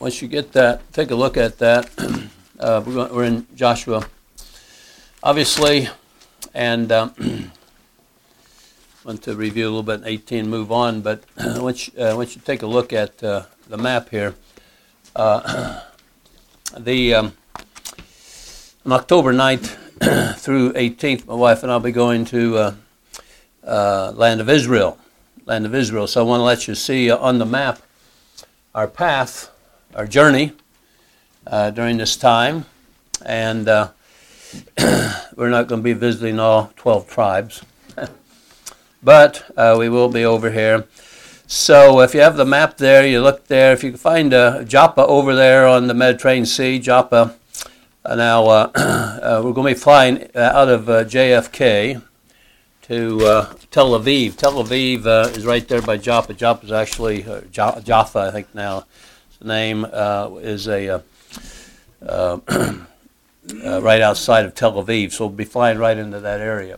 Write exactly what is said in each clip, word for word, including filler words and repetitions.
once you get that, take a look at that. Uh, we're, going, we're in Joshua, obviously, and um, want to review a little bit in eighteen, move on. But once you, uh, once you take a look at uh, the map here, uh, the um, on October ninth through eighteenth, my wife and I'll be going to uh, uh, land of Israel, land of Israel. So I want to let you see uh, on the map our path, our journey uh, during this time, and uh, we're not going to be visiting all twelve tribes, but uh, we will be over here. So if you have the map there, you look there. If you can find uh, Joppa over there on the Mediterranean Sea, Joppa. Uh, now uh, uh, we're going to be flying uh, out of uh, J F K to uh, Tel Aviv. Tel Aviv uh, is right there by Joppa. Joppa is actually uh, jo- Jaffa, I think now. The name uh, is a uh, uh, uh, right outside of Tel Aviv, so we'll be flying right into that area.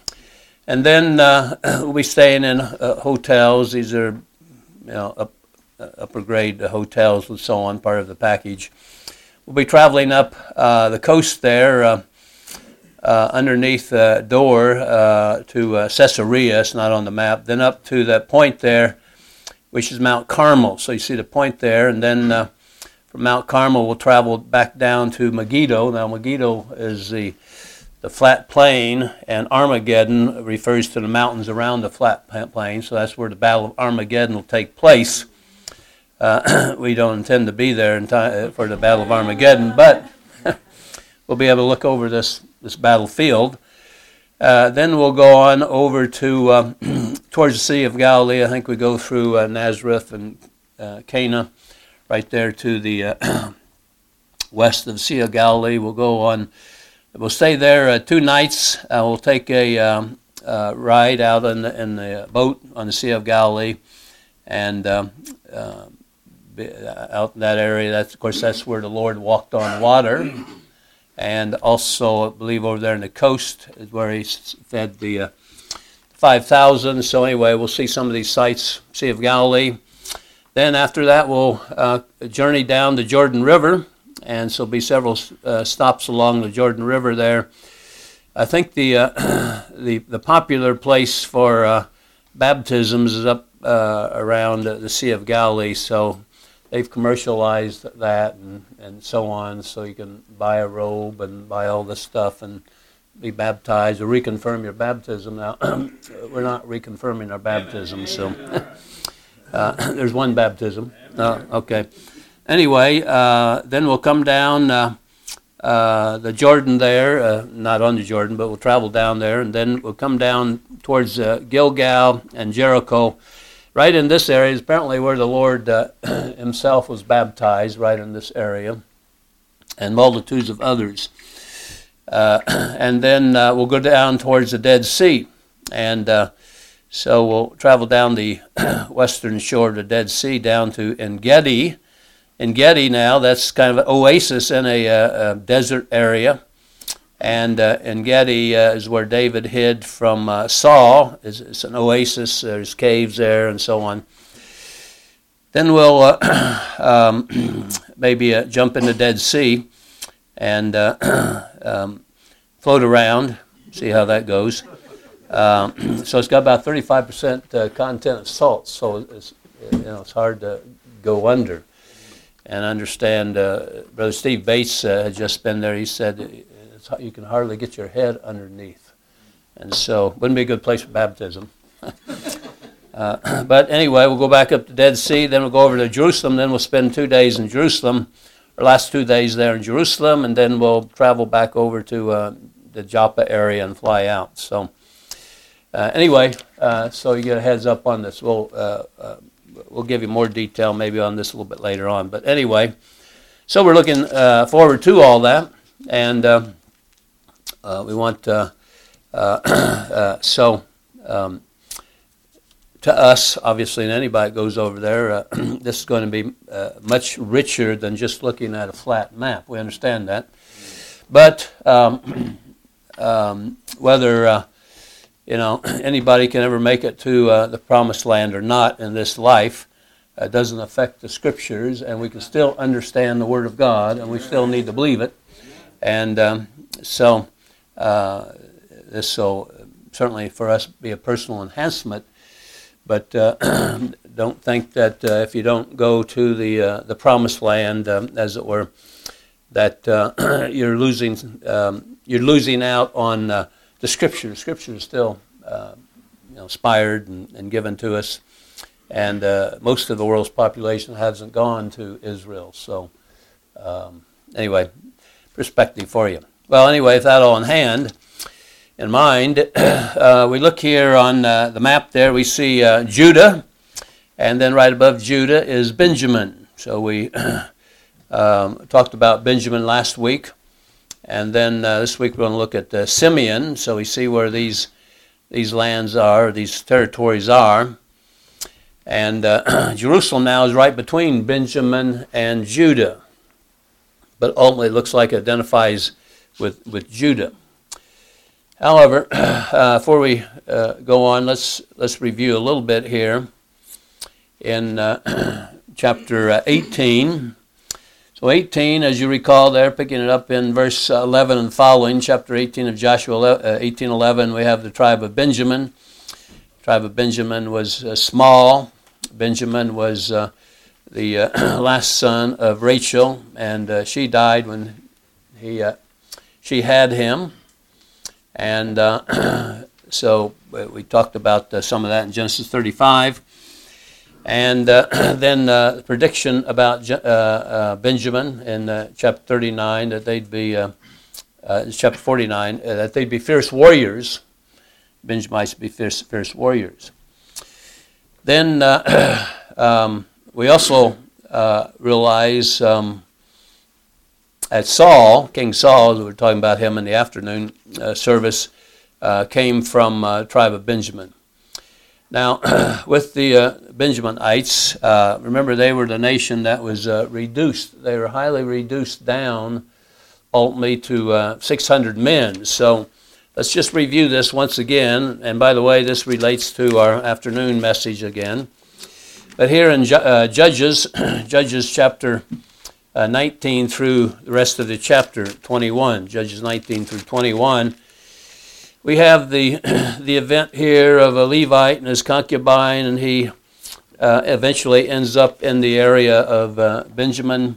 And then uh, we'll be staying in uh, hotels. These are, you know, up, uh, upper grade hotels and so on, part of the package. We'll be traveling up uh, the coast there, uh, uh, underneath the door uh, to uh, Caesarea. It's not on the map. Then up to that point there, which is Mount Carmel. So you see the point there, and then uh, from Mount Carmel we'll travel back down to Megiddo. Now Megiddo is the the flat plain, and Armageddon refers to the mountains around the flat plain, so that's where the Battle of Armageddon will take place. Uh, we don't intend to be there in time for the Battle of Armageddon, but we'll be able to look over this, this battlefield. Uh, then we'll go on over to uh, towards the Sea of Galilee. I think we go through uh, Nazareth and uh, Cana, right there to the uh, west of the Sea of Galilee. We'll go on. We'll stay there uh, two nights. Uh, we'll take a um, uh, ride out in the, in the boat on the Sea of Galilee, and um, uh, be, uh, out in that area. That's, of course, that's where the Lord walked on water, and also I believe over there on the coast is where He fed the uh, five thousand. So anyway, we'll see some of these sites, Sea of Galilee. Then after that, we'll uh, journey down the Jordan River. And so there'll be several uh, stops along the Jordan River there. I think the uh, the, the popular place for uh, baptisms is up uh, around uh, the Sea of Galilee, so they've commercialized that and, and so on, so you can buy a robe and buy all this stuff and be baptized or reconfirm your baptism. Now, we're not reconfirming our baptism, so uh, there's one baptism. Uh, okay. Anyway, uh, then we'll come down uh, uh, the Jordan there, uh, not on the Jordan, but we'll travel down there, and then we'll come down towards uh, Gilgal and Jericho. Right in this area is apparently where the Lord uh, himself was baptized, right in this area, and multitudes of others. Uh, and then uh, we'll go down towards the Dead Sea, and uh, so we'll travel down the western shore of the Dead Sea down to En-Gedi. En-Gedi now, that's kind of an oasis in a, uh, a desert area. And uh, En-Gedi uh, is where David hid from uh, Saul. It's, it's an oasis, there's caves there and so on. Then we'll uh, um, maybe uh, jump in the Dead Sea and uh, um, float around, see how that goes. Um, so it's got about thirty-five percent uh, content of salt, so it's, you know, it's hard to go under. And understand, uh, Brother Steve Bates uh, had just been there. He said it's, you can hardly get your head underneath. And so wouldn't be a good place for baptism. uh, but anyway, we'll go back up to Dead Sea. Then we'll go over to Jerusalem. Then we'll spend two days in Jerusalem, our last two days there in Jerusalem. And then we'll travel back over to uh, the Joppa area and fly out. So uh, anyway, uh, so you get a heads up on this. We'll... Uh, uh, We'll give you more detail maybe on this a little bit later on. But anyway, so we're looking uh, forward to all that. And uh, uh, we want, uh, uh, uh, so um, to us, obviously, and anybody that goes over there, uh, this is going to be uh, much richer than just looking at a flat map. We understand that. But um, um, whether... Uh, You know, anybody can ever make it to uh, the promised land or not in this life. uh, doesn't affect the Scriptures, and we can still understand the Word of God, and we still need to believe it. And um, so uh, this will certainly for us be a personal enhancement, but uh, don't think that uh, if you don't go to the uh, the promised land, um, as it were, that uh, you're losing um, you're losing out on uh, the Scripture. Scripture is still uh, you know, inspired and, and given to us, and uh, most of the world's population hasn't gone to Israel. So um, anyway, perspective for you. Well, anyway, with that all in hand, in mind, uh, we look here on uh, the map there, we see uh, Judah, and then right above Judah is Benjamin. So we um, talked about Benjamin last week, and then uh, this week we're going to look at uh, Simeon, so we see where these these lands are, these territories are. And uh, Jerusalem now is right between Benjamin and Judah, but ultimately it looks like it identifies with, with Judah. However, uh, before we uh, go on, let's let's review a little bit here in uh, chapter eighteen. So eighteen, as you recall there, picking it up in verse eleven and following, chapter eighteen of Joshua, eighteen eleven, we have the tribe of Benjamin. The tribe of Benjamin was uh, small. Benjamin was uh, the uh, last son of Rachel, and uh, she died when he uh, she had him. And uh, so we talked about uh, some of that in Genesis thirty-five. And uh, then uh, the prediction about uh, uh, Benjamin in uh, chapter thirty-nine, that they'd be, uh, uh, chapter forty-nine, uh, that they'd be fierce warriors. Benjamites would be fierce, fierce warriors. Then uh, um, we also uh, realize um, that Saul, King Saul, we were talking about him in the afternoon uh, service, uh, came from uh, the tribe of Benjamin. Now, with the uh, Benjaminites, uh, remember they were the nation that was uh, reduced. They were highly reduced down, ultimately, to uh, six hundred men. So let's just review this once again. And by the way, this relates to our afternoon message again. But here in Ju- uh, Judges, Judges chapter uh, nineteen through the rest of the chapter twenty-one, Judges nineteen through twenty-one, we have the the event here of a Levite and his concubine, and he uh, eventually ends up in the area of uh, Benjamin,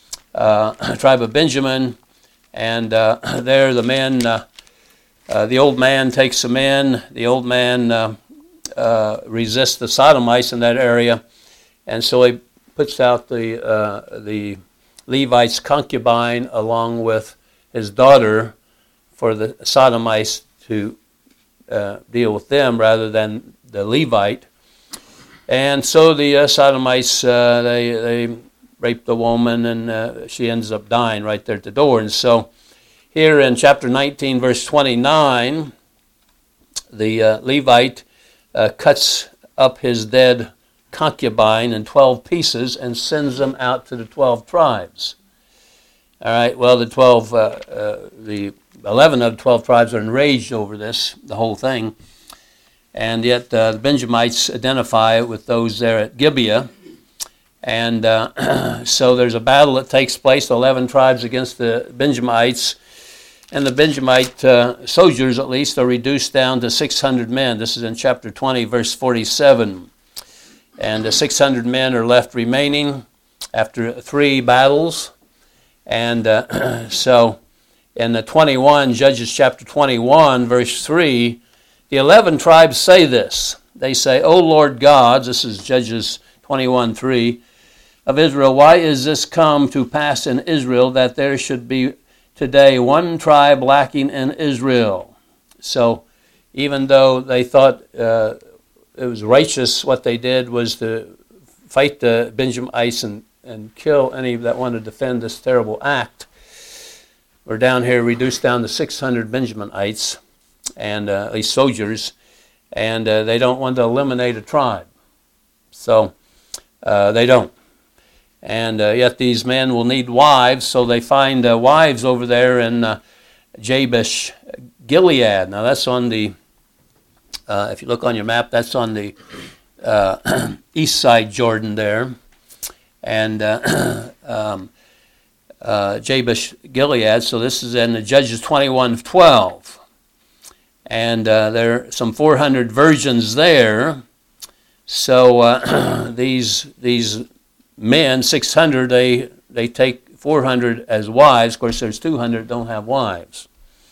uh, tribe of Benjamin, and uh, there the men, uh, uh, the old man takes them in. The old man uh, uh, resists the Sodomites in that area, and so he puts out the uh, the Levite's concubine along with his daughter for the Sodomites to uh, deal with them rather than the Levite. And so the uh, Sodomites, uh, they, they rape the woman, and uh, she ends up dying right there at the door. And so here in chapter nineteen, verse twenty-nine, the uh, Levite uh, cuts up his dead concubine in twelve pieces and sends them out to the twelve tribes. All right, well, the twelve, uh, uh, the eleven of the twelve tribes are enraged over this, the whole thing. And yet uh, the Benjamites identify with those there at Gibeah. And uh, so there's a battle that takes place, the eleven tribes against the Benjamites. And the Benjamite uh, soldiers, at least, are reduced down to six hundred men. This is in chapter twenty, verse forty-seven. And the six hundred men are left remaining after three battles. And uh, so in the twenty-one, Judges chapter twenty-one, verse three, the eleven tribes say this. They say, O Lord God, this is Judges twenty-one, three, of Israel, why is this come to pass in Israel that there should be today one tribe lacking in Israel? So even though they thought uh, it was righteous, what they did was to fight the Benjamites and, and kill any that wanted to defend this terrible act. We're down here reduced down to six hundred Benjaminites, and uh, at least soldiers, and uh, they don't want to eliminate a tribe. So uh, they don't. And uh, yet these men will need wives, so they find uh, wives over there in uh, Jabesh Gilead. Now that's on the, uh, if you look on your map, that's on the uh, east side Jordan there, and uh, um, uh, Jabesh Gilead. So this is in the Judges twenty-one twelve, and uh, there are some four hundred virgins there. So uh, these these men, six hundred, they they take four hundred as wives. Of course, there's two hundred don't have wives.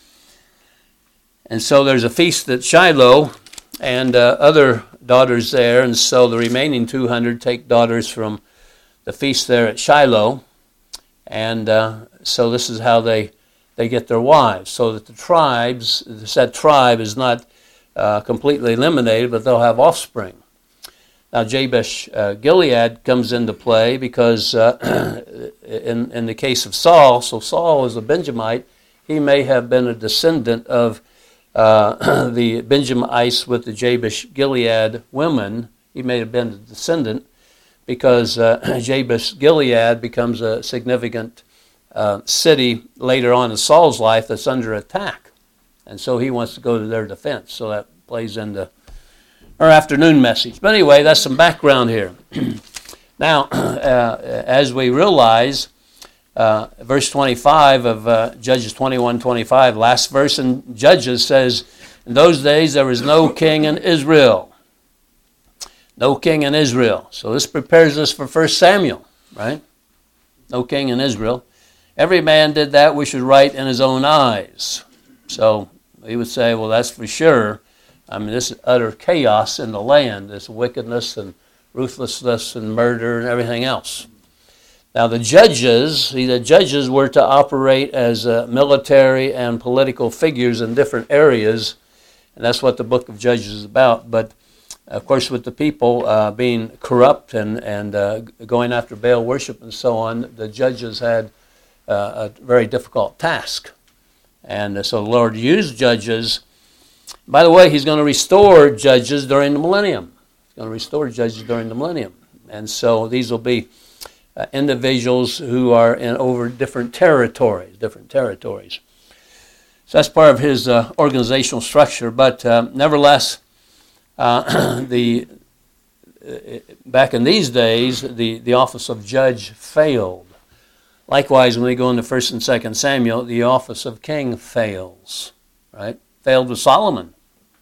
And so there's a feast at Shiloh and uh, other daughters there. And so the remaining two hundred take daughters from the feast there at Shiloh. And uh, so this is how they, they get their wives. So that the tribes, that tribe is not uh, completely eliminated, but they'll have offspring. Now Jabesh uh, Gilead comes into play because uh, in, in the case of Saul, so Saul was a Benjamite. He may have been a descendant of uh, the Benjamites with the Jabesh Gilead women. He may have been a descendant because uh, Jabesh Gilead becomes a significant uh, city later on in Saul's life that's under attack. And so he wants to go to their defense. So that plays into our afternoon message. But anyway, that's some background here. Now, uh, as we realize, uh, verse twenty-five of uh, Judges twenty-one twenty-five, last verse in Judges says, in those days there was no king in Israel. No king in Israel. So this prepares us for First Samuel, right? No king in Israel. Every man did that which was right in his own eyes. So he would say, well, that's for sure. I mean, this is utter chaos in the land, this wickedness and ruthlessness and murder and everything else. Now the judges, see, the judges were to operate as uh, military and political figures in different areas, and that's what the book of Judges is about. But of course, with the people uh, being corrupt and, and uh, going after Baal worship and so on, the judges had uh, a very difficult task. And uh, so the Lord used judges. By the way, he's going to restore judges during the millennium. He's going to restore judges during the millennium. And so these will be uh, individuals who are in over different territories, different territories. So that's part of his uh, organizational structure. But uh, nevertheless, uh, the uh, back in these days, the, the office of judge failed. Likewise, when we go into First and Second Samuel, the office of king fails, right? Failed with Solomon.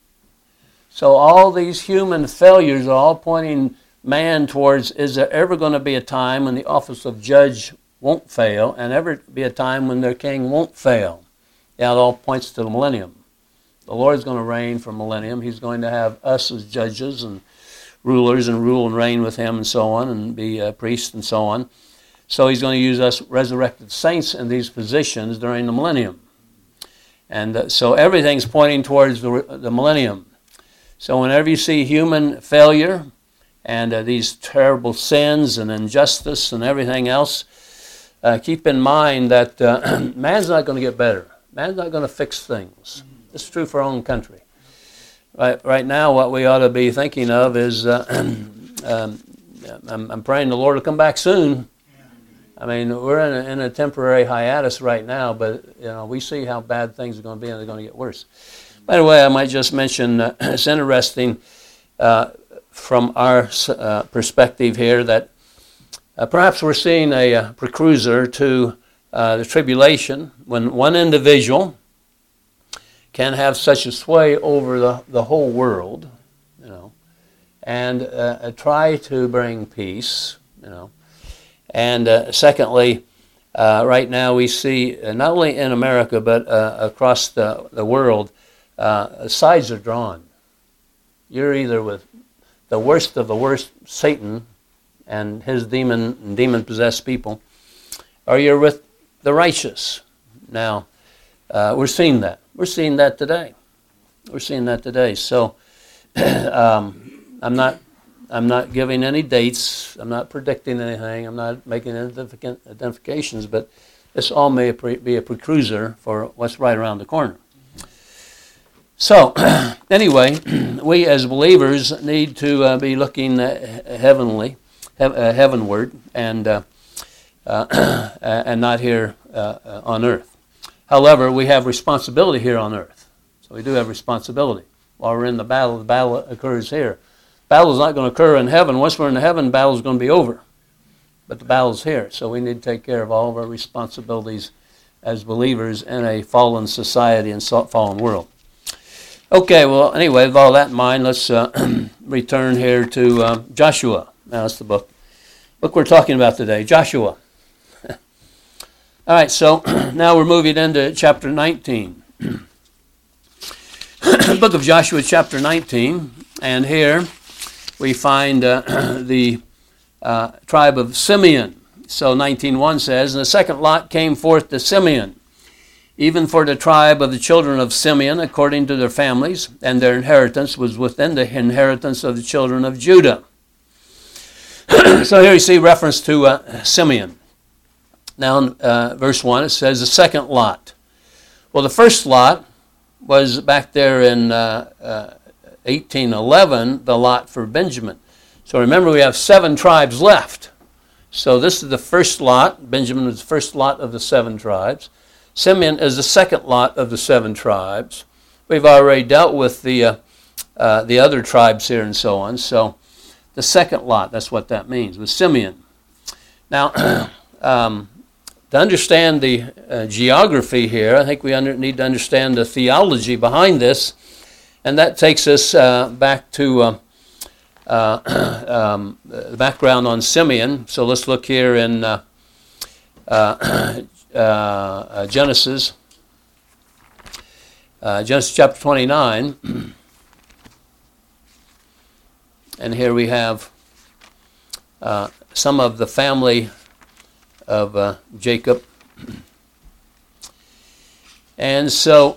So all these human failures are all pointing man towards, is there ever going to be a time when the office of judge won't fail and ever be a time when their king won't fail? Yeah, it all points to the millennium. The Lord's going to reign for millennium. He's going to have us as judges and rulers and rule and reign with him and so on and be a priest and so on. So he's going to use us resurrected saints in these positions during the millennium. And uh, so everything's pointing towards the, the millennium. So whenever you see human failure and uh, these terrible sins and injustice and everything else, uh, keep in mind that uh, man's not going to get better. Man's not going to fix things. This is true for our own country. Right, right now, what we ought to be thinking of is, uh, um, I'm, I'm praying the Lord will come back soon. I mean, we're in a, in a temporary hiatus right now, but you know we see how bad things are going to be, and they're going to get worse. By the way, I might just mention uh, it's interesting uh, from our uh, perspective here that uh, perhaps we're seeing a, a precursor to uh, the tribulation when one individual can have such a sway over the, the whole world, you know, and uh, try to bring peace, you know. And uh, secondly, uh, right now we see, uh, not only in America, but uh, across the, the world, uh, sides are drawn. You're either with the worst of the worst, Satan, and his demon demon-possessed people, or you're with the righteous. Now, uh, we're seeing that. We're seeing that today. We're seeing that today. So, um, I'm not... I'm not giving any dates. I'm not predicting anything. I'm not making identifications, but this all may be a precursor for what's right around the corner. So, anyway, we as believers need to uh, be looking uh, heavenly, he- uh, heavenward, and uh, uh, and not here uh, on earth. However, we have responsibility here on earth. So we do have responsibility. While we're in the battle, the battle occurs here. Battle's not going to occur in heaven. Once we're in heaven, battle's going to be over. But the battle's here, so we need to take care of all of our responsibilities as believers in a fallen society and fallen world. Okay, well, anyway, with all that in mind, let's uh, return here to uh, Joshua. Now, that's the book. Book we're talking about today, Joshua. All right, so now we're moving into chapter nineteen. Book of Joshua, chapter nineteen, and here we find uh, the uh, tribe of Simeon. So nineteen one says, "And the second lot came forth to Simeon, even for the tribe of the children of Simeon, according to their families, and their inheritance was within the inheritance of the children of Judah." So here you see reference to uh, Simeon. Now in uh, verse one it says the second lot. Well, the first lot was back there in uh, uh, eighteen eleven, the lot for Benjamin. So remember, we have seven tribes left. So this is the first lot. Benjamin was the first lot of the seven tribes. Simeon is the second lot of the seven tribes. We've already dealt with the uh, uh, the other tribes here and so on. So the second lot, that's what that means, with Simeon. Now, um, to understand the uh, geography here, I think we under, need to understand the theology behind this, and that takes us uh, back to uh, uh, um, the background on Simeon. So let's look here in uh, uh, uh, Genesis, uh, Genesis chapter twenty-nine, and here we have uh, some of the family of uh, Jacob. And so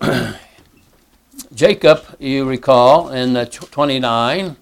Jacob, you recall, in uh, twenty-nine,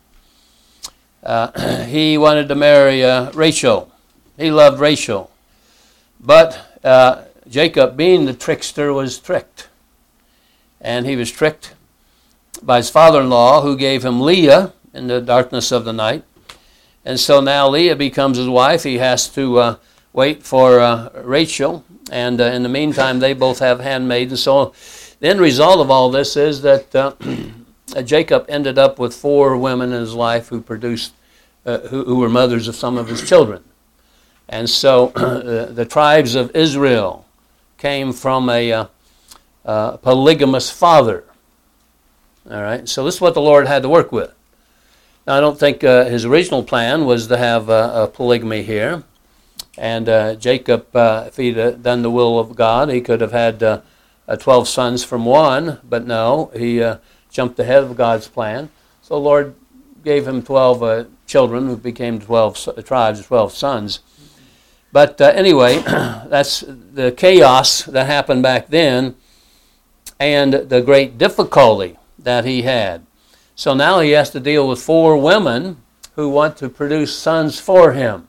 uh, he wanted to marry uh, Rachel. He loved Rachel. But uh, Jacob, being the trickster, was tricked. And he was tricked by his father-in-law, who gave him Leah in the darkness of the night. And so now Leah becomes his wife. He has to uh, wait for uh, Rachel, and uh, in the meantime they both have handmaids. So the end result of all this is that uh, Jacob ended up with four women in his life who produced, uh, who, who were mothers of some of his children. And so uh, the tribes of Israel came from a uh, uh, polygamous father. All right, so this is what the Lord had to work with. Now, I don't think uh, his original plan was to have uh, a polygamy here. And uh, Jacob, uh, if he'd uh, done the will of God, he could have had uh, uh, twelve sons from one, but no, he uh, jumped ahead of God's plan. So the Lord gave him twelve uh, children who became twelve tribes, twelve sons. But uh, anyway, that's the chaos that happened back then and the great difficulty that he had. So now he has to deal with four women who want to produce sons for him.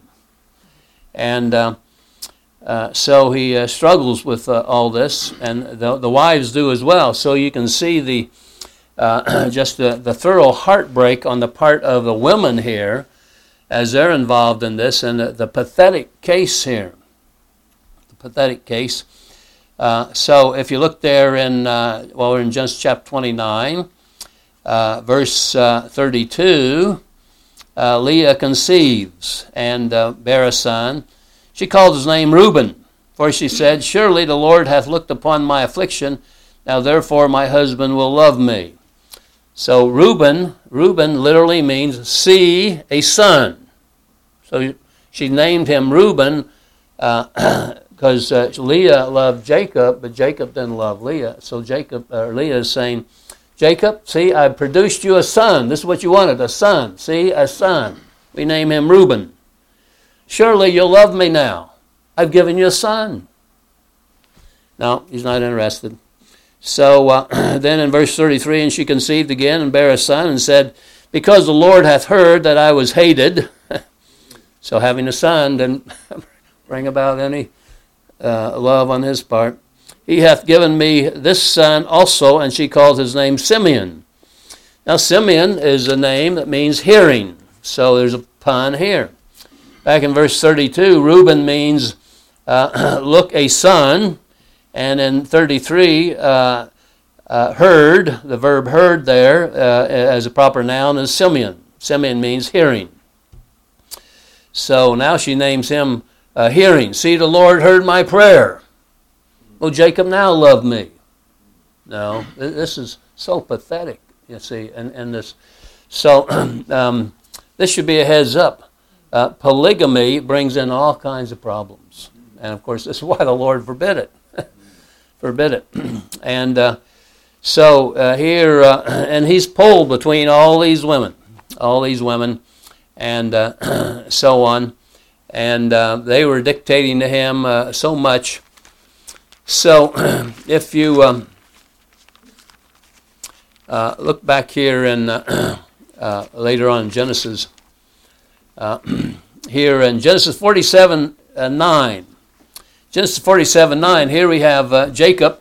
And uh, uh, so he uh, struggles with uh, all this, and the, the wives do as well. So you can see the uh, just the, the thorough heartbreak on the part of the women here as they're involved in this, and the, the pathetic case here. The pathetic case. Uh, so if you look there in, uh, well, we're in Genesis chapter twenty-nine, uh, verse uh, thirty-two, Uh, Leah conceives and uh, bare a son. She called his name Reuben, for she said, "Surely the Lord hath looked upon my affliction, now therefore my husband will love me." So Reuben, Reuben literally means see a son. So she named him Reuben because uh, uh, Leah loved Jacob, but Jacob didn't love Leah. So Jacob, uh, Leah is saying, "Jacob, see, I produced you a son. This is what you wanted, a son. See, a son. We name him Reuben. Surely you'll love me now. I've given you a son." No, he's not interested. So uh, then in verse thirty-three, "And she conceived again and bare a son and said, Because the Lord hath heard that I was hated." So having a son didn't bring about any uh, love on his part. "He hath given me this son also," and she called his name Simeon. Now Simeon is a name that means hearing, so there's a pun here. Back in verse thirty-two, Reuben means uh, look a son, and in thirty-three, uh, uh, heard, the verb heard there uh, as a proper noun is Simeon. Simeon means hearing. So now she names him uh, hearing. See, the Lord heard my prayer. Will Jacob now love me? No, this is so pathetic, you see. And, and this, so um, this should be a heads up. Uh, polygamy brings in all kinds of problems. And of course, this is why the Lord forbid it. forbid it. And uh, so uh, here, uh, and he's pulled between all these women, all these women, and uh, so on. And uh, they were dictating to him uh, so much. So if you um, uh, look back here in uh, uh, later on in Genesis, uh, here in Genesis forty-seven nine, Genesis forty-seven nine, here we have uh, Jacob.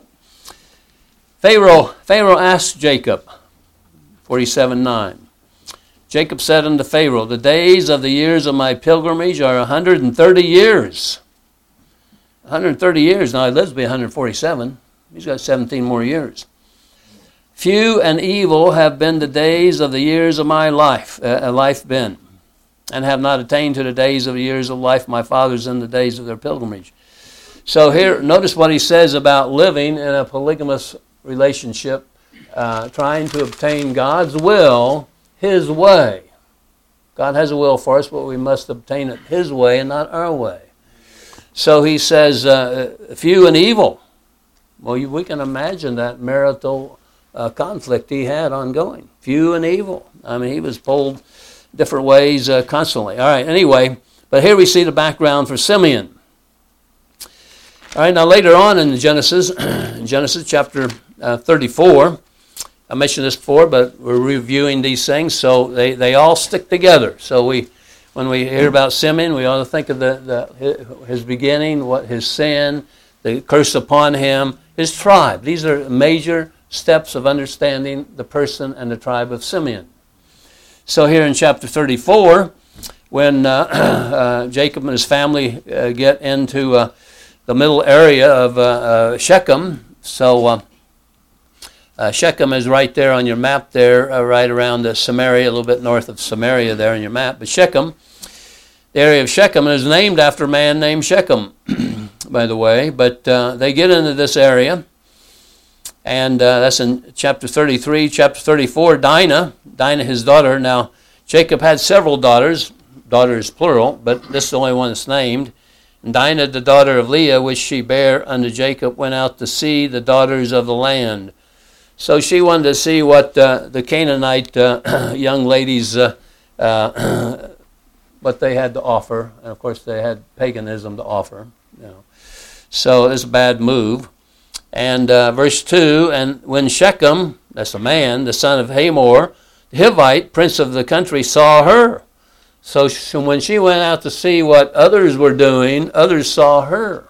Pharaoh, Pharaoh asked Jacob, forty-seven nine. Jacob said unto Pharaoh, the days of the years of my pilgrimage are one hundred thirty years. one hundred thirty years. Now he lives to be one hundred forty-seven. He's got seventeen more years. Few and evil have been the days of the years of my life, uh, life been, and have not attained to the days of the years of life my fathers in the days of their pilgrimage. So here, notice what he says about living in a polygamous relationship, uh, trying to obtain God's will His way. God has a will for us, but we must obtain it His way and not our way. So he says, uh, few and evil. Well, you, we can imagine that marital uh, conflict he had ongoing. Few and evil. I mean, he was pulled different ways uh, constantly. All right, anyway, but here we see the background for Simeon. All right, now later on in Genesis, Genesis chapter uh, thirty-four, I mentioned this before, but we're reviewing these things, so they, they all stick together. So we, when we hear about Simeon, we ought to think of the, the his beginning, what his sin, the curse upon him, his tribe. These are major steps of understanding the person and the tribe of Simeon. So here in chapter thirty-four, when uh, uh, Jacob and his family uh, get into uh, the middle area of uh, uh, Shechem, so uh, uh, Shechem is right there on your map there, uh, right around uh, Samaria, a little bit north of Samaria there on your map. But Shechem, the area of Shechem, is named after a man named Shechem, by the way. But uh, they get into this area, and uh, that's in chapter thirty-three. Chapter thirty-four, Dinah, Dinah his daughter. Now, Jacob had several daughters, daughters plural, but this is the only one that's named. And Dinah, the daughter of Leah, which she bare unto Jacob, went out to see the daughters of the land. So she wanted to see what uh, the Canaanite uh, young ladies, uh, uh, what they had to offer. And of course they had paganism to offer. You know. So it's a bad move. And uh, verse two, and when Shechem, that's a man, the son of Hamor, the Hivite, prince of the country, saw her. So she, when she went out to see what others were doing, others saw her.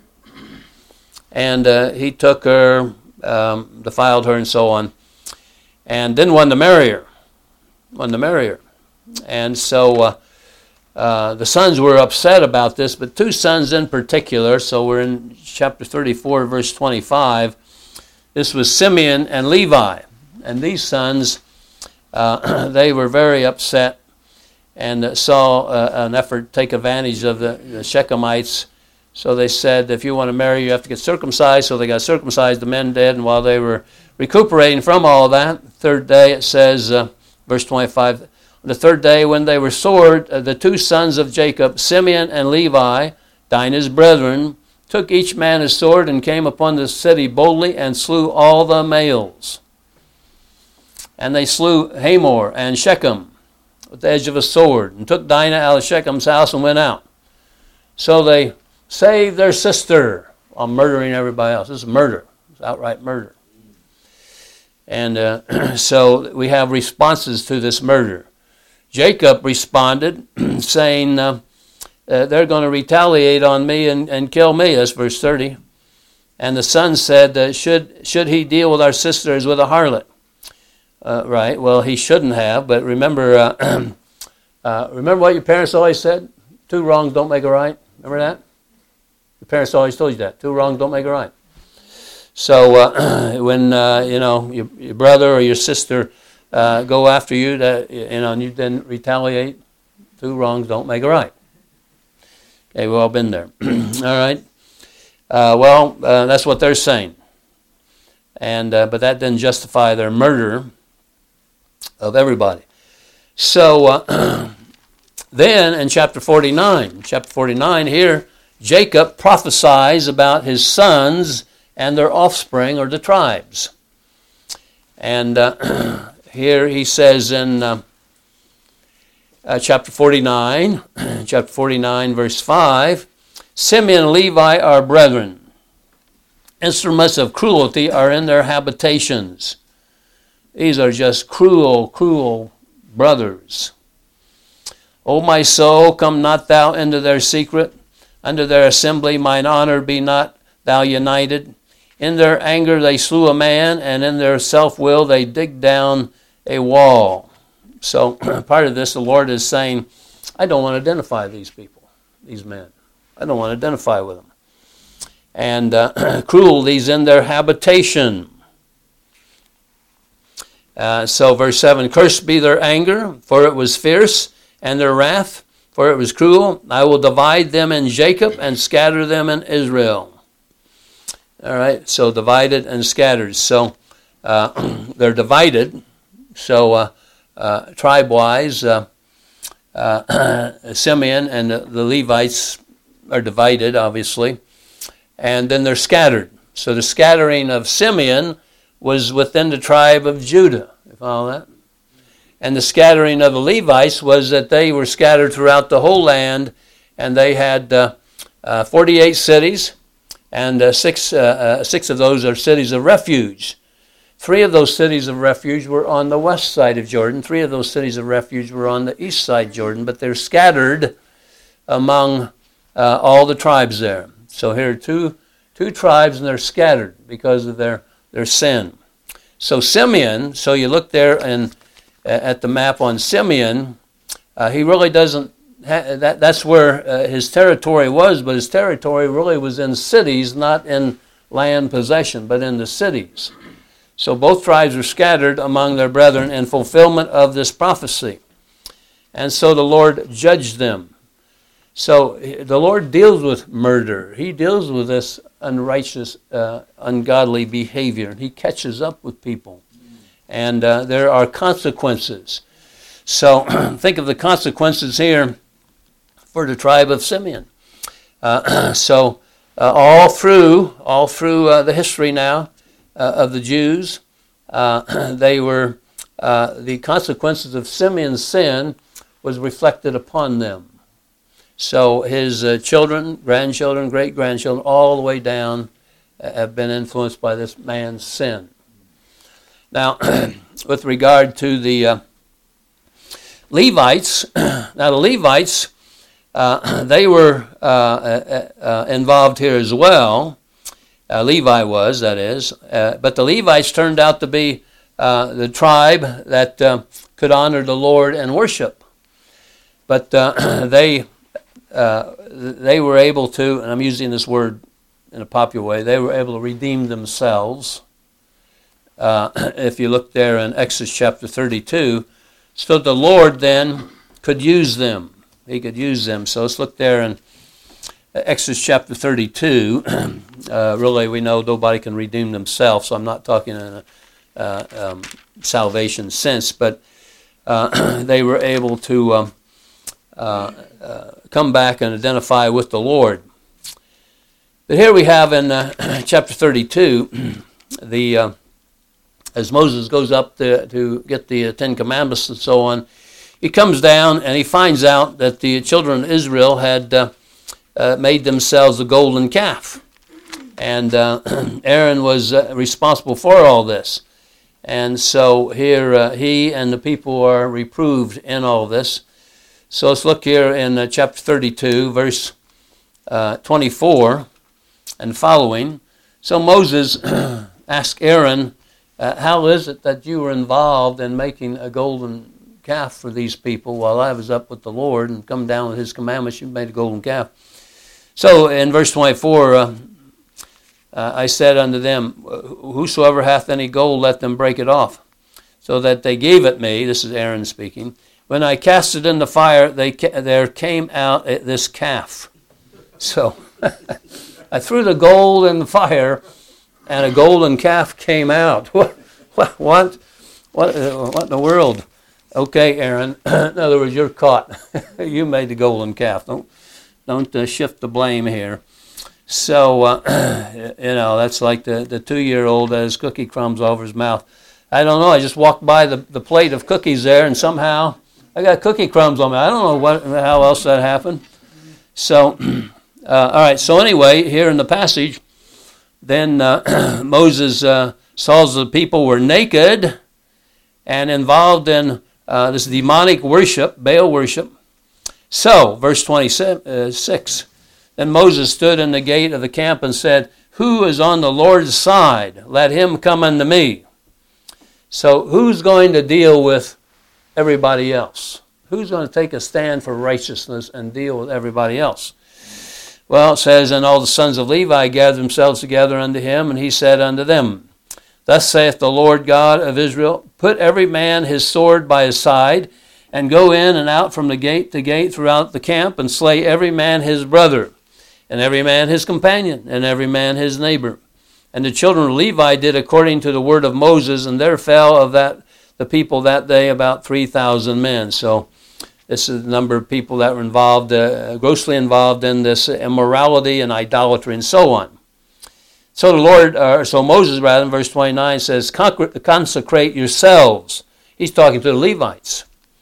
And uh, he took her, um, defiled her, and so on. And didn't want to marry her. Wanted to marry her. And so uh, uh, the sons were upset about this, but two sons in particular, so we're in chapter thirty-four, verse twenty-five. This was Simeon and Levi. And these sons, uh, they were very upset and saw uh, an effort to take advantage of the, the Shechemites. So they said, if you want to marry, you have to get circumcised. So they got circumcised, the men did, and while they were recuperating from all that, third day it says, uh, verse twenty-five, on the third day when they were sored, uh, the two sons of Jacob, Simeon and Levi, Dinah's brethren, took each man his sword and came upon the city boldly and slew all the males. And they slew Hamor and Shechem with the edge of a sword, and took Dinah out of Shechem's house and went out. So they saved their sister while murdering everybody else. This is murder. It's outright murder. And uh, so we have responses to this murder. Jacob responded saying, uh, uh, they're going to retaliate on me and, and kill me. That's verse thirty. And the son said, uh, should, should he deal with our sister as with a harlot? Uh, right, well, he shouldn't have, but remember uh, uh, remember what your parents always said? Two wrongs don't make a right. Remember that? Your parents always told you that. Two wrongs don't make a right. So uh, when, uh, you know, your, your brother or your sister uh, go after you, that you know, and you didn't retaliate, two wrongs don't make a right. Okay, we've all been there. All right. Uh, well, uh, that's what they're saying, and uh, but that didn't justify their murder of everybody. So uh, then, in chapter forty-nine, chapter forty-nine here, Jacob prophesies about his sons and their offspring, or the tribes. And uh, here he says in uh, uh, chapter forty-nine, chapter forty-nine, verse five, Simeon and Levi are brethren. Instruments of cruelty are in their habitations. These are just cruel, cruel brothers. O my soul, come not thou into their secret. Under their assembly mine honor be not thou united. In their anger they slew a man, and in their self-will they dig down a wall. So part of this, the Lord is saying, I don't want to identify these people, these men. I don't want to identify with them. And uh, cruelty's in their habitation. Uh, so verse seven, cursed be their anger, for it was fierce, and their wrath, for it was cruel. I will divide them in Jacob and scatter them in Israel. All right, so divided and scattered. So uh, they're divided. So uh, uh, tribe-wise, uh, uh, Simeon and the, the Levites are divided, obviously. And then they're scattered. So the scattering of Simeon was within the tribe of Judah. You follow that? And the scattering of the Levites was that they were scattered throughout the whole land, and they had uh, uh, forty-eight cities, and uh, six, uh, uh, six of those are cities of refuge. Three of those cities of refuge were on the west side of Jordan. Three of those cities of refuge were on the east side of Jordan, but they're scattered among uh, all the tribes there. So here are two, two tribes, and they're scattered because of their, their sin. So Simeon, so you look there and at the map on Simeon, uh, he really doesn't, ha- that, that's where uh, his territory was, but his territory really was in cities, not in land possession, but in the cities. So both tribes were scattered among their brethren in fulfillment of this prophecy. And so the Lord judged them. So the Lord deals with murder. He deals with this unrighteous, uh, ungodly behavior. He catches up with people. And uh, there are consequences. So think of the consequences here for the tribe of Simeon. Uh, so uh, all through, all through uh, the history now uh, of the Jews, uh, they were uh, the consequences of Simeon's sin was reflected upon them. So his uh, children, grandchildren, great-grandchildren, all the way down uh, have been influenced by this man's sin. Now, with regard to the uh, Levites, now the Levites, uh, they were uh, uh, uh, involved here as well. Uh, Levi was, that is. Uh, but the Levites turned out to be uh, the tribe that uh, could honor the Lord and worship. But uh, they uh, they were able to, and I'm using this word in a popular way, they were able to redeem themselves. Uh, if you look there in Exodus chapter thirty-two, so the Lord then could use them. He could use them. So let's look there in Exodus chapter thirty-two. Uh, really, we know nobody can redeem themselves, so I'm not talking in a uh, um, salvation sense, but uh, they were able to um, uh, uh, come back and identify with the Lord. But here we have in uh, chapter thirty-two, the uh, as Moses goes up to, to get the Ten Commandments and so on, he comes down and he finds out that the children of Israel had uh, uh, made themselves a golden calf. And uh, Aaron was uh, responsible for all this. And so here uh, he and the people are reproved in all this. So let's look here in uh, chapter thirty-two, verse uh, twenty-four and following. So Moses asked Aaron, uh, how is it that you were involved in making a golden calf for these people while I was up with the Lord and come down with his commandments? You made a golden calf. So in verse twenty-four, uh, uh, I said unto them, whosoever hath any gold, let them break it off. so that they gave it me. This is Aaron speaking. When I cast it in the fire, they there came out this calf. So I threw the gold in the fire, and a golden calf came out. What? What? What? What, what in the world? Okay, Aaron. In other words, you're caught. You made the golden calf. Don't don't uh, shift the blame here. So uh, you know that's like the the two-year-old that has cookie crumbs over his mouth. I don't know. I just walked by the, the plate of cookies there, and somehow I got cookie crumbs on me. I don't know what how else that happened. So, uh, all right. So anyway, here in the passage, then uh, Moses uh, saw the people were naked and involved in uh, this demonic worship, Baal worship. So, verse twenty-six, then Moses stood in the gate of the camp and said, "Who is on the Lord's side? Let him come unto me." So, who's going to deal with everybody else? Who's going to take a stand for righteousness and deal with everybody else? Well, it says, and all the sons of Levi gathered themselves together unto him, and he said unto them, Thus saith the Lord God of Israel, Put every man his sword by his side, and go in and out from the gate to gate throughout the camp, and slay every man his brother, and every man his companion, and every man his neighbor. And the children of Levi did according to the word of Moses, and there fell of that the people that day about three thousand men. So this is the number of people that were involved, uh, grossly involved in this immorality and idolatry and so on. So the Lord, uh, so Moses, rather, in verse twenty-nine says, consecrate yourselves. He's talking to the Levites.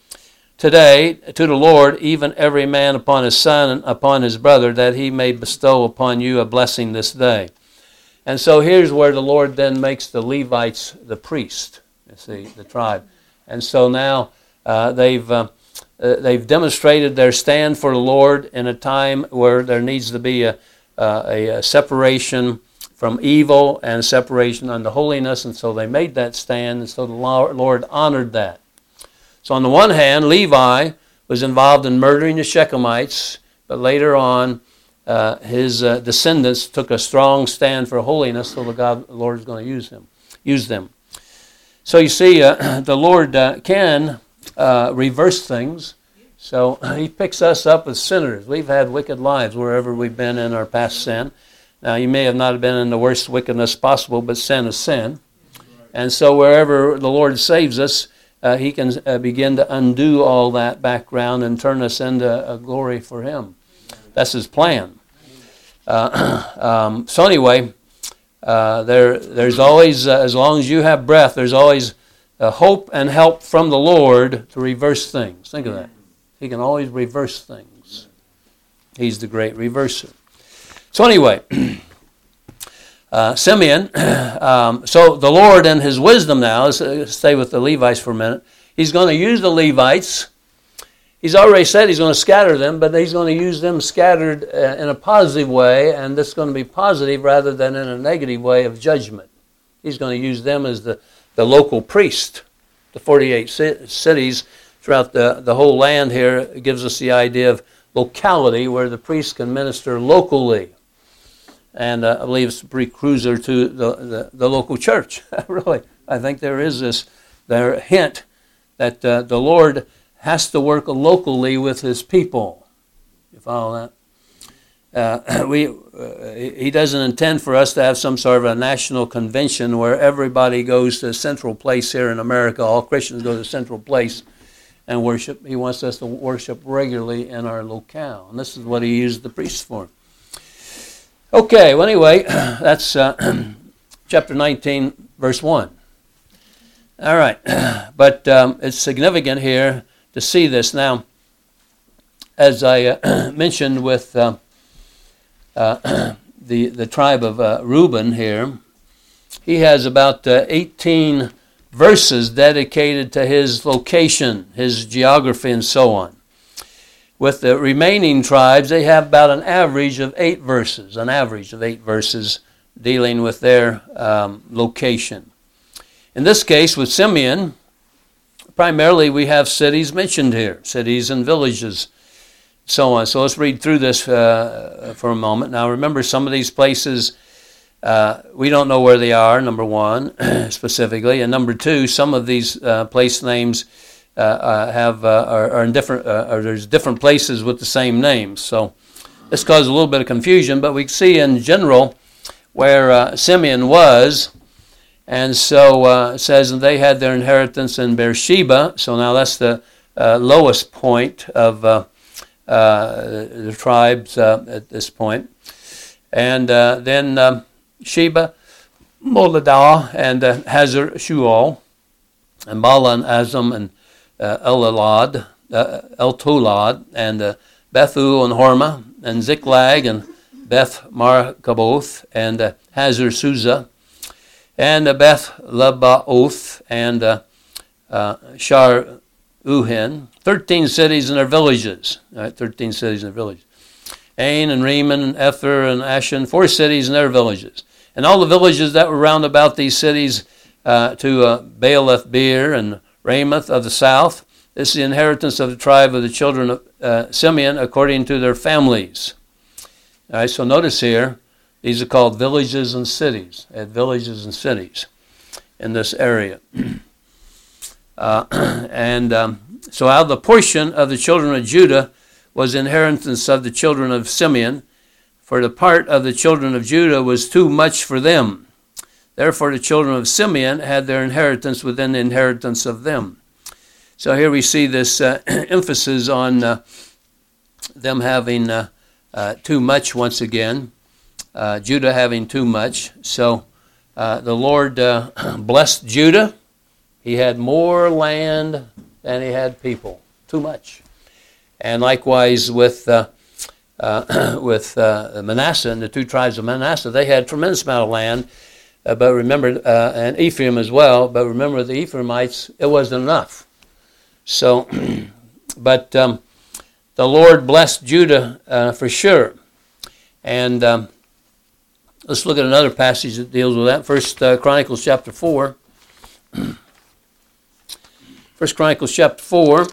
Today, to the Lord, even every man upon his son and upon his brother, that he may bestow upon you a blessing this day. And so here's where the Lord then makes the Levites the priest, you see, the tribe. And so now uh, they've uh, uh, they've demonstrated their stand for the Lord in a time where there needs to be a, uh, a, a separation from evil and a separation unto holiness. And so they made that stand, and so the Lord honored that. So on the one hand, Levi was involved in murdering the Shechemites, but later on, uh, his uh, descendants took a strong stand for holiness, so the, God, the Lord is going to use him, use them. So you see, uh, the Lord uh, can uh, reverse things. So he picks us up as sinners. We've had wicked lives wherever we've been in our past sin. Now, you may have not been in the worst wickedness possible, but sin is sin. And so wherever the Lord saves us, Uh, he can uh, begin to undo all that background and turn us into a glory for him. That's his plan. Uh, um, so anyway, uh, there, there's always, uh, as long as you have breath, there's always uh, hope and help from the Lord to reverse things. Think of that. He can always reverse things. He's the great reverser. So anyway, Uh, Simeon, um, so the Lord in his wisdom now, let's uh, stay with the Levites for a minute. He's going to use the Levites. He's already said he's going to scatter them, but he's going to use them scattered uh, in a positive way, and this is going to be positive rather than in a negative way of judgment. He's going to use them as the, the local priest. The forty-eight ci- cities throughout the, the whole land here gives us the idea of locality where the priest can minister locally. And uh, I believe it's a precursor to the, the, the local church. Really, I think there is this there hint that uh, the Lord has to work locally with his people. You follow that? Uh, we uh, he doesn't intend for us to have some sort of a national convention where everybody goes to a central place here in America. All Christians go to a central place and worship. He wants us to worship regularly in our locale, and this is what he used the priests for. Okay, well anyway, that's uh, chapter nineteen, verse one. All right, but um, it's significant here to see this. Now, as I uh, mentioned with uh, uh, the, the tribe of uh, Reuben here, he has about uh, eighteen verses dedicated to his location, his geography, and so on. With the remaining tribes, they have about an average of eight verses, an average of eight verses dealing with their um, location. In this case, with Simeon, primarily we have cities mentioned here, cities and villages, so on. So let's read through this uh, for a moment. Now remember, some of these places Uh, we don't know where they are, number one, specifically. And number two, some of these uh, place names uh, uh, have uh, are, are in different, uh, or there's different places with the same names. So this caused a little bit of confusion, but we see in general where uh, Simeon was. And so uh, it says that they had their inheritance in Beersheba. So now that's the uh, lowest point of uh, uh, the tribes uh, at this point. And uh, then um, Sheba, Moladah, and uh, Hazar Shual, and Bala and Azam, and uh, Elalad, uh, El-Tolad, and uh, Bethu and Hormah, and Ziklag, and Beth Markaboth, and uh, Hazar Susa, and uh, Beth Lebaoth, and uh, uh, Shar Uhin, thirteen cities and their villages. All right, thirteen cities and their villages. Ain and Reman and Ether and Ashan, four cities and their villages. And all the villages that were round about these cities uh, to uh, Baaleth Beer and Ramoth of the south. This is the inheritance of the tribe of the children of uh, Simeon according to their families. All right, so notice here, these are called villages and cities. They had villages and cities in this area. uh, and um, so out of the portion of the children of Judah was inheritance of the children of Simeon, for the part of the children of Judah was too much for them. Therefore the children of Simeon had their inheritance within the inheritance of them. So here we see this uh, emphasis on uh, them having uh, uh, too much once again, uh, Judah having too much. So uh, the Lord uh, blessed Judah. He had more land than he had people, too much. And likewise with uh, uh, with uh, Manasseh and the two tribes of Manasseh, they had a tremendous amount of land. Uh, but remember, uh, and Ephraim as well. But remember, the Ephraimites, it wasn't enough. So, but um, the Lord blessed Judah uh, for sure. And um, let's look at another passage that deals with that. First uh, Chronicles chapter four. First Chronicles chapter four.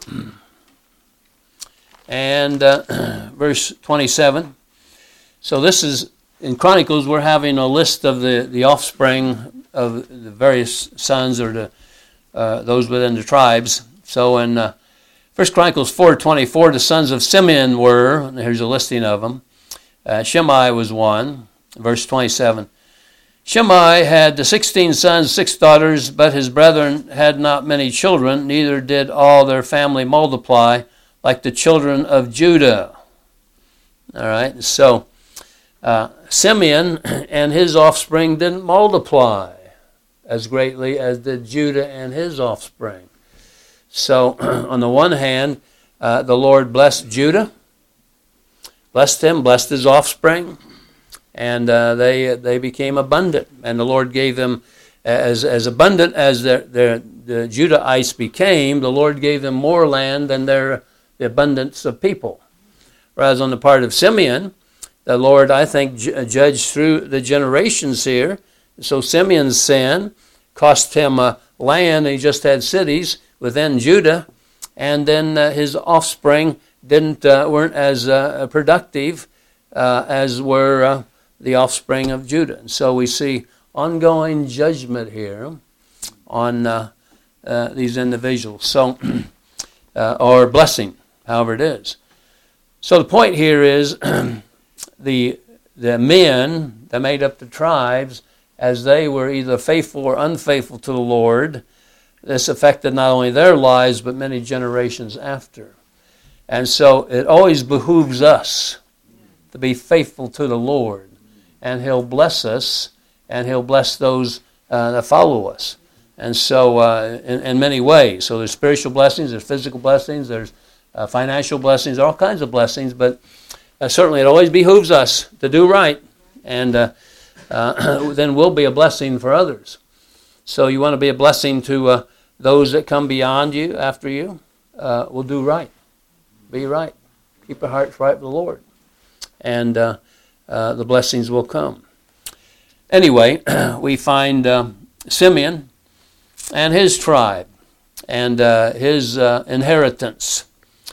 And uh, verse twenty-seven. So this is, in Chronicles, we're having a list of the, the offspring of the various sons, or the uh, those within the tribes. So in uh, First Chronicles four twenty-four, the sons of Simeon were, and here's a listing of them. Uh, Shimei was one. Verse twenty-seven. Shimei had sixteen sons, six daughters, but his brethren had not many children, neither did all their family multiply, like the children of Judah. All right, so uh, Simeon and his offspring didn't multiply as greatly as did Judah and his offspring. So on the one hand, uh, the Lord blessed Judah, blessed him, blessed his offspring, and uh, they they became abundant. And the Lord gave them, as as abundant as their, their, the Judahites became, the Lord gave them more land than their the abundance of people. Whereas on the part of Simeon, the Lord, I think, ju- judged through the generations here. So Simeon's sin cost him uh, land, and he just had cities within Judah, and then uh, his offspring didn't uh, weren't as uh, productive uh, as were uh, the offspring of Judah. And so we see ongoing judgment here on uh, uh, these individuals. So, uh, or blessing, however it is. So the point here is the the men that made up the tribes, as they were either faithful or unfaithful to the Lord, this affected not only their lives but many generations after. And so it always behooves us to be faithful to the Lord, and He'll bless us, and He'll bless those uh, that follow us. And so uh, in, in many ways. So there's spiritual blessings, there's physical blessings, there's uh, financial blessings, all kinds of blessings, but uh, certainly it always behooves us to do right, and uh, uh, then we'll be a blessing for others. So you want to be a blessing to uh, those that come beyond you, after you, uh, will do right. Be right. Keep your hearts right with the Lord. And uh, uh, the blessings will come. Anyway, we find uh, Simeon and his tribe and uh, his uh, inheritance.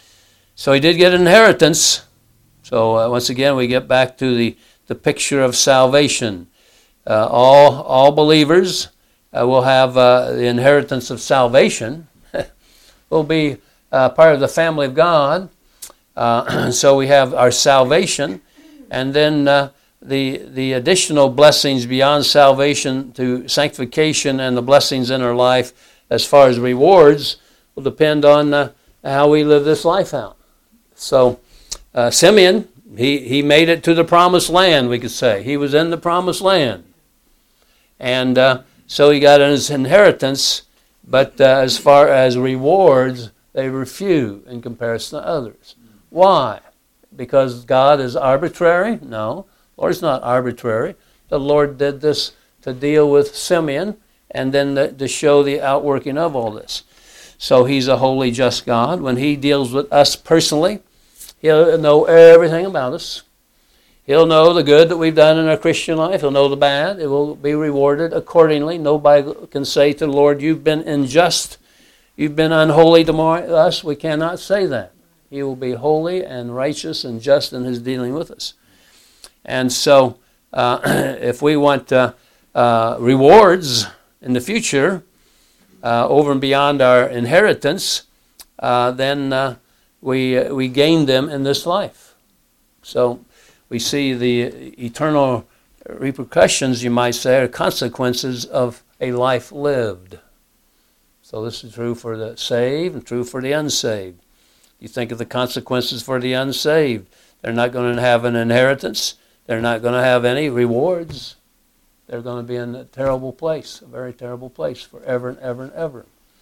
So he did get an inheritance. So uh, once again, we get back to the, the picture of salvation. uh, all all believers uh, will have uh, the inheritance of salvation. Will be uh, part of the family of God. Uh, so we have our salvation, and then uh, the the additional blessings beyond salvation to sanctification and the blessings in our life as far as rewards will depend on uh, how we live this life out. So uh, Simeon, he, he made it to the promised land, we could say. He was in the promised land. And uh, so he got his inheritance, but uh, as far as rewards, they were few in comparison to others. Why? Because God is arbitrary? No. The Lord's not arbitrary. The Lord did this to deal with Simeon and then the, to show the outworking of all this. So he's a holy, just God. When he deals with us personally, he'll know everything about us. He'll know the good that we've done in our Christian life. He'll know the bad. It will be rewarded accordingly. Nobody can say to the Lord, you've been unjust, you've been unholy to us. We cannot say that. He will be holy and righteous and just in his dealing with us. And so uh, if we want uh, uh, rewards in the future uh, over and beyond our inheritance, uh, then uh, we, uh, we gain them in this life. So we see the eternal repercussions, you might say, or consequences of a life lived. So this is true for the saved and true for the unsaved. You think of the consequences for the unsaved. They're not going to have an inheritance. They're not going to have any rewards. They're going to be in a terrible place, a very terrible place forever and ever and ever.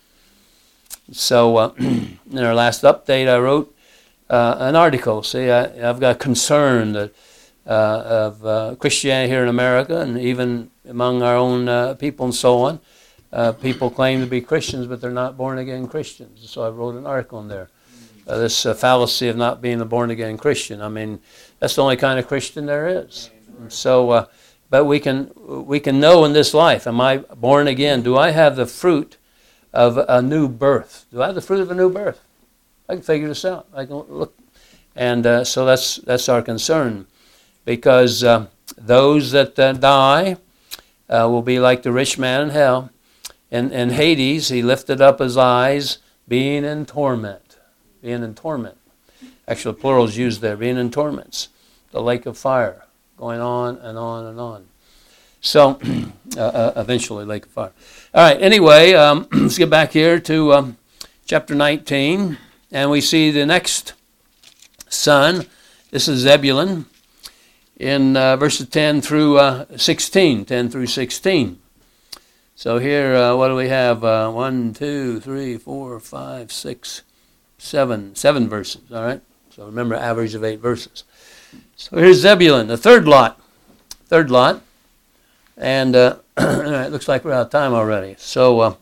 So uh, in our last update, I wrote uh, an article. See, I, I've got concern that, uh, of uh, Christianity here in America and even among our own uh, people and so on. Uh, people claim to be Christians, but they're not born-again Christians. So I wrote an article in there. Uh, this uh, fallacy of not being a born-again Christian. I mean, that's the only kind of Christian there is. So, uh, but we can we can know in this life, am I born again? Do I have the fruit of a new birth? Do I have the fruit of a new birth? I can figure this out. I can look, and uh, so that's that's our concern, because uh, those that uh, die uh, will be like the rich man in hell. In, in Hades, he lifted up his eyes, being in torment. Being in torment. Actually, plural is used there. Being in torments. The lake of fire. Going on and on and on. So, uh, uh, eventually, lake of fire. All right, anyway, um, let's get back here to um, chapter nineteen. And we see the next son. This is Zebulun. In uh, verses ten through uh, sixteen. ten through sixteen. So here, uh, what do we have? Uh, one, two, three, four, five, six, seven. Seven verses, all right? So remember, average of eight verses. So here's Zebulun, the third lot. Third lot. And uh, all right, looks like we're out of time already. So uh,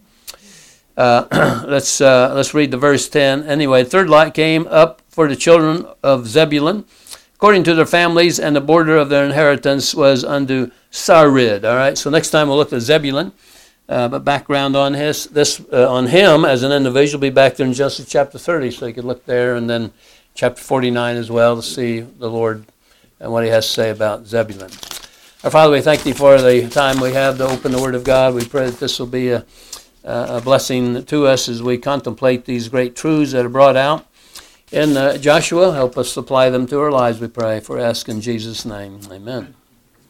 uh, let's uh, let's read the verse ten. Anyway, third lot came up for the children of Zebulun, according to their families, and the border of their inheritance was unto Sarid. All right, so next time we'll look at Zebulun. Uh, but background on his this uh, on him as an individual will be back there in Genesis chapter thirty, so you could look there, and then chapter forty-nine as well to see the Lord and what he has to say about Zebulun. Our Father, we thank thee for the time we have to open the Word of God. We pray that this will be a, a blessing to us as we contemplate these great truths that are brought out in uh, Joshua. Help us apply them to our lives, we pray, for ask in Jesus' name. Amen.